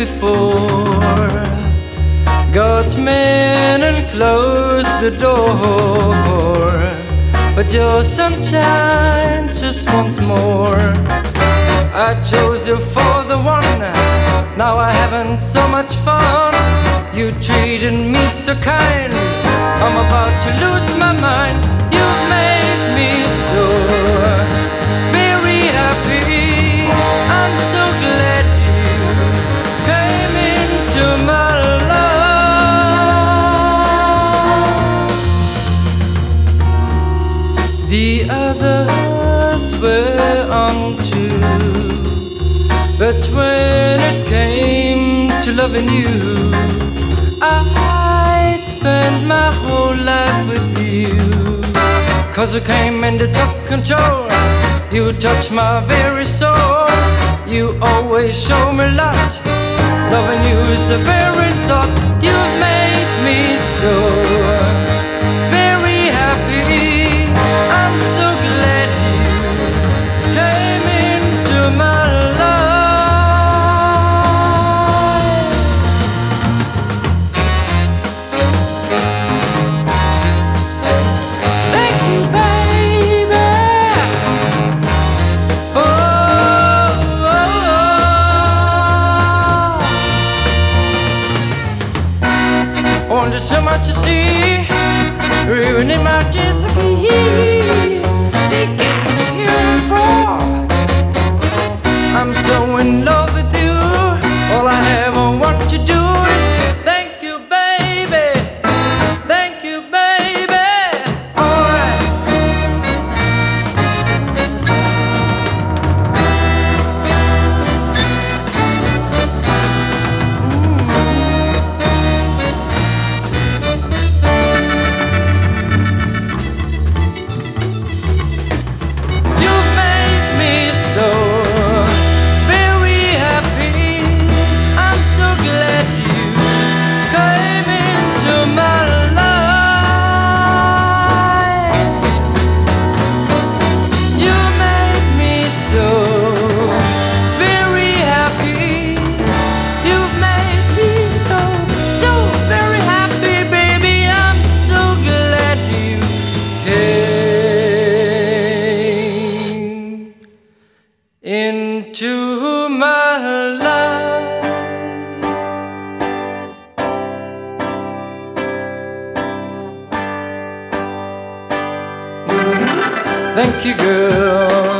before. God's men and closed the door, but your sunshine just once more. I chose you for the one, now I having so much fun. You treated me so kind, I'm about to lose my mind. You've made me so very happy. I'm so glad you came into my life. The others were untrue, but when it came to loving you, I'd spend my whole life with you. 'Cause you came and you took control, you touched my very soul. You always show me light, loving you is a very thought. You've made me so very happy. I'm so glad you came into my there's so much to see, ruining my disappear. They got you for. I'm so in love with you. All I ever want to do is thank you, baby. Thank you, baby. All right. Into my life. Thank you, girl.